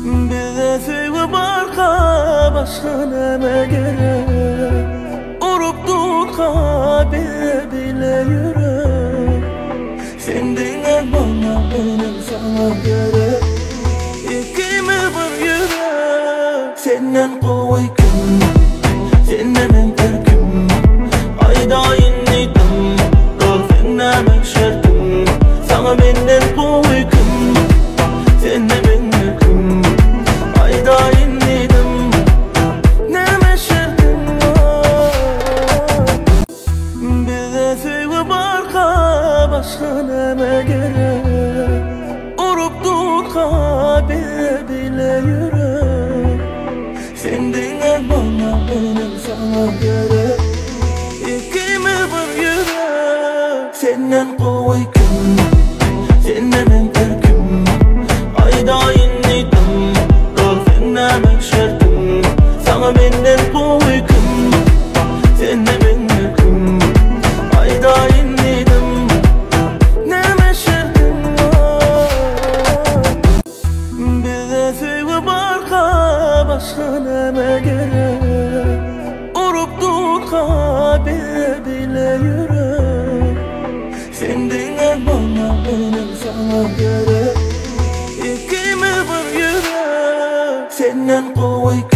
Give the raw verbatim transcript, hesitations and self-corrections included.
Bize sevgi barka başka neme gerek. Urup tutka bile bile yürek. Sen dinle bana, benim sana gerek. İkimiz bir yürek. Senden kuvvetlim, senden enterkim. Ayda inledim, rol senlemek şartım. Sana benden kuvvetlim, senden enterkim. Ayda inledim, neme şartım. Bize sevgi barka başka neme gerek. Urup tutka bile bile yürek. Sen dinle bana, benim sana gerek. İkimiz bir yürek. Senden kuvvetlim, senden enterkim. Ayda inledim, rol senlemek şartım. Sana benden kuvvetlim, senden enterkim. Ayda inledim, neme şartım. Bize sevgi barka başka neme gerek. Urup tutka bile bile yürek. Sen dinle bana, benim sana gerek. İkimiz bir yürek. Senden kuvvet